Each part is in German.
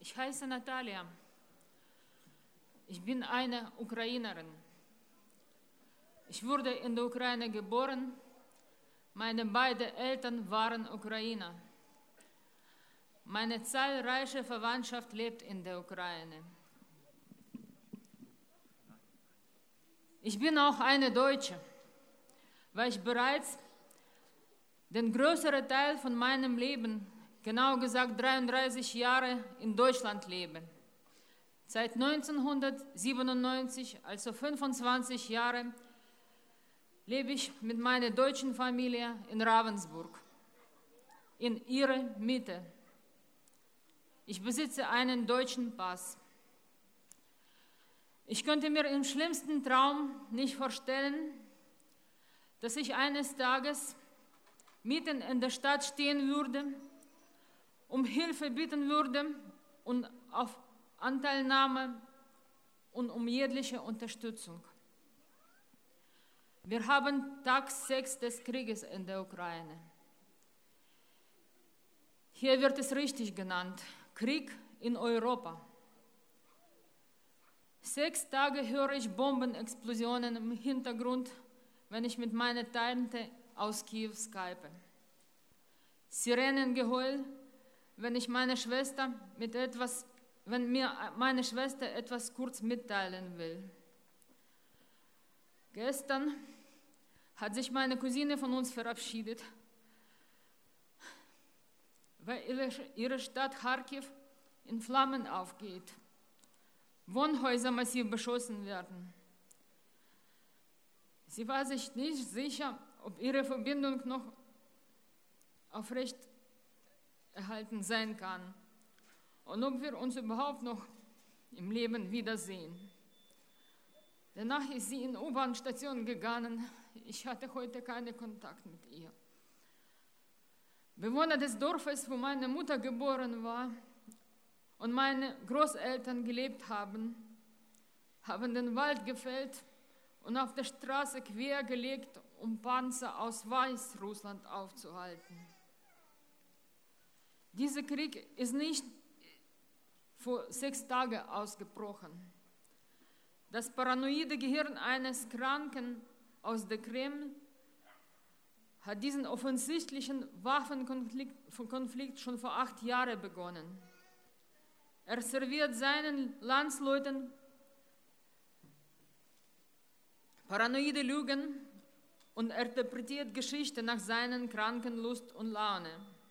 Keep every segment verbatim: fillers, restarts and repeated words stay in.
Ich heiße Natalia. Ich bin eine Ukrainerin. Ich wurde in der Ukraine geboren. Meine beiden Eltern waren Ukrainer. Meine zahlreiche Verwandtschaft lebt in der Ukraine. Ich bin auch eine Deutsche, weil ich bereits den größeren Teil von meinem Leben, genau gesagt dreiunddreißig Jahre, in Deutschland lebe. Seit neunzehnhundertsiebenundneunzig, also fünfundzwanzig Jahre, lebe ich mit meiner deutschen Familie in Ravensburg, in ihrer Mitte. Ich besitze einen deutschen Pass. Ich könnte mir im schlimmsten Traum nicht vorstellen, dass ich eines Tages mitten in der Stadt stehen würde, um Hilfe bitten würde und auf Anteilnahme und um jegliche Unterstützung. Wir haben Tag sechs des Krieges in der Ukraine. Hier wird es richtig genannt, Krieg in Europa. Sechs Tage höre ich Bombenexplosionen im Hintergrund, wenn ich mit meiner Tante aus Kiew skype. Sirenengeheul, wenn ich meine Schwester mit etwas, wenn mir meine Schwester etwas kurz mitteilen will. Gestern hat sich meine Cousine von uns verabschiedet, weil ihre Stadt Kharkiv in Flammen aufgeht. Wohnhäuser massiv beschossen werden. Sie war sich nicht sicher, ob ihre Verbindung noch aufrecht erhalten sein kann und ob wir uns überhaupt noch im Leben wiedersehen. Danach ist sie in die U-Bahn-Station gegangen. Ich hatte heute keinen Kontakt mit ihr. Bewohner des Dorfes, wo meine Mutter geboren war und meine Großeltern gelebt haben, haben den Wald gefällt und auf der Straße quergelegt, um Panzer aus Weißrussland aufzuhalten. Dieser Krieg ist nicht vor sechs Tagen ausgebrochen. Das paranoide Gehirn eines Kranken aus der Kreml hat diesen offensichtlichen Waffenkonflikt schon vor acht Jahren begonnen. Er serviert seinen Landsleuten paranoide Lügen und interpretiert Geschichte nach seinen kranken Lust und Laune.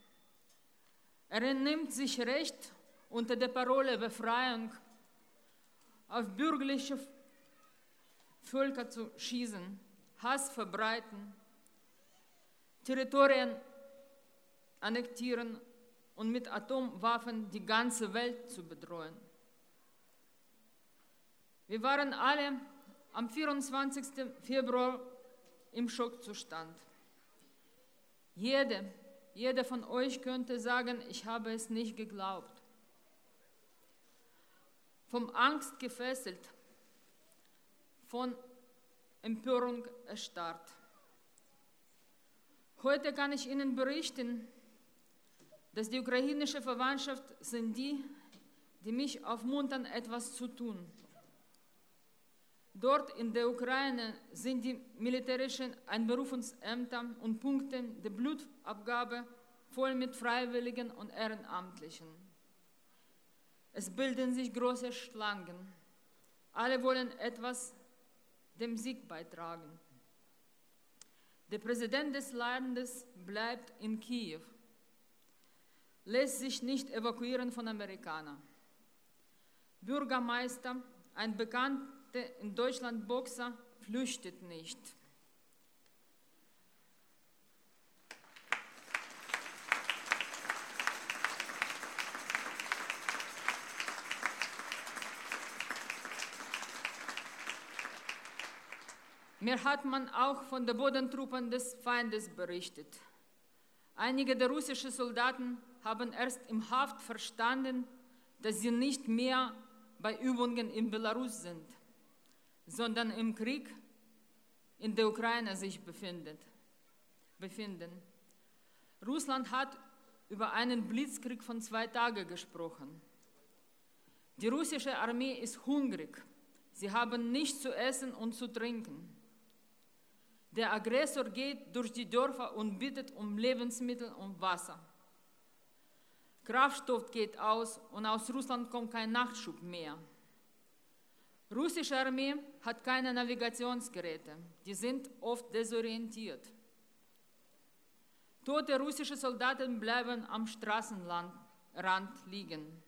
Er nimmt sich Recht, unter der Parole Befreiung auf bürgerliche Völker zu schießen, Hass verbreiten, Territorien annektieren und mit Atomwaffen die ganze Welt zu bedrohen. Wir waren alle am vierundzwanzigsten Februar im Schockzustand. Jede, jeder von euch könnte sagen, ich habe es nicht geglaubt. Vom Angst gefesselt, von Empörung erstarrt. Heute kann ich Ihnen berichten, dass die ukrainische Verwandtschaft sind die, die mich aufmuntern, etwas zu tun. Dort in der Ukraine sind die militärischen Einberufungsämter und Punkte der Blutabgabe voll mit Freiwilligen und Ehrenamtlichen. Es bilden sich große Schlangen. Alle wollen etwas dem Sieg beitragen. Der Präsident des Landes bleibt in Kiew, lässt sich nicht evakuieren von Amerikanern. Bürgermeister, ein bekannter in Deutschland Boxer, flüchtet nicht. Mir hat man auch von den Bodentruppen des Feindes berichtet. Einige der russischen Soldaten haben erst im Haft verstanden, dass sie nicht mehr bei Übungen in Belarus sind, sondern im Krieg in der Ukraine sich befindet, befinden. Russland hat über einen Blitzkrieg von zwei Tagen gesprochen. Die russische Armee ist hungrig. Sie haben nichts zu essen und zu trinken. Der Aggressor geht durch die Dörfer und bittet um Lebensmittel und Wasser. Kraftstoff geht aus und aus Russland kommt kein Nachschub mehr. Russische Armee hat keine Navigationsgeräte. Die sind oft desorientiert. Tote russische Soldaten bleiben am Straßenrand liegen.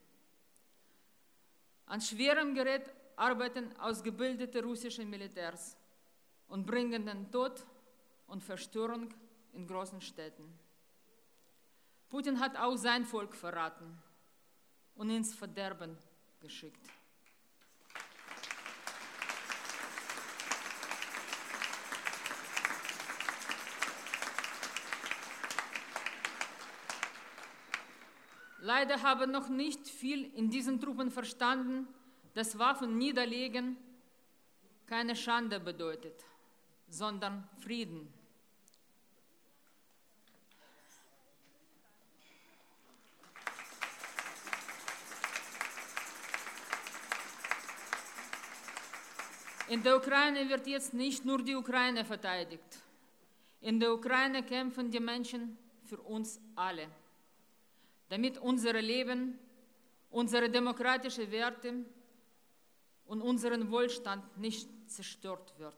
An schwerem Gerät arbeiten ausgebildete russische Militärs und bringen den Tod und Verstörung in großen Städten. Putin hat auch sein Volk verraten und ins Verderben geschickt. Leider haben noch nicht viel in diesen Truppen verstanden, dass Waffen niederlegen keine Schande bedeutet, sondern Frieden. In der Ukraine wird jetzt nicht nur die Ukraine verteidigt. In der Ukraine kämpfen die Menschen für uns alle, damit unser Leben, unsere demokratischen Werte und unseren Wohlstand nicht zerstört wird.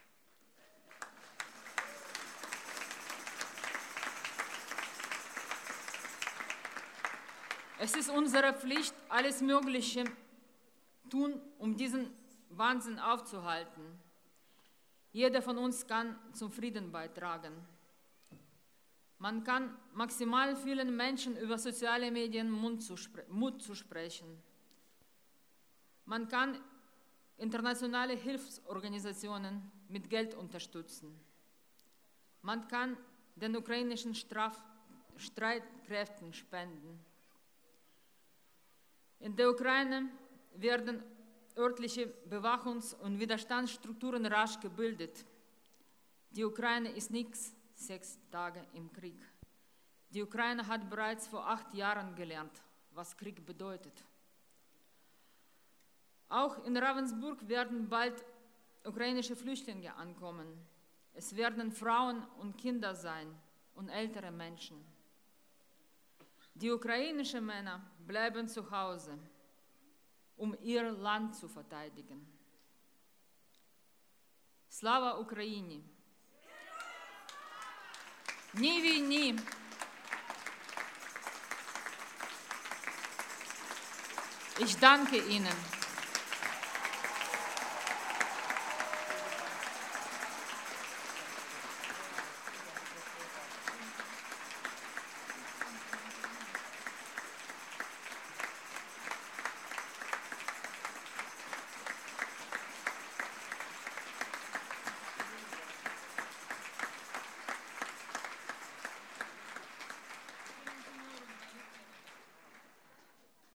Es ist unsere Pflicht, alles Mögliche tun, um diesen Wahnsinn aufzuhalten. Jeder von uns kann zum Frieden beitragen. Man kann maximal vielen Menschen über soziale Medien Mut zusprechen. Man kann internationale Hilfsorganisationen mit Geld unterstützen. Man kann den ukrainischen Straf- Streitkräften spenden. In der Ukraine werden örtliche Bewachungs- und Widerstandsstrukturen rasch gebildet. Die Ukraine ist nichts sechs Tage im Krieg. Die Ukraine hat bereits vor acht Jahren gelernt, was Krieg bedeutet. Auch in Ravensburg werden bald ukrainische Flüchtlinge ankommen. Es werden Frauen und Kinder sein und ältere Menschen. Die ukrainischen Männer bleiben zu Hause, um ihr Land zu verteidigen. Slava Ukraini! Ні війні! Ich danke Ihnen.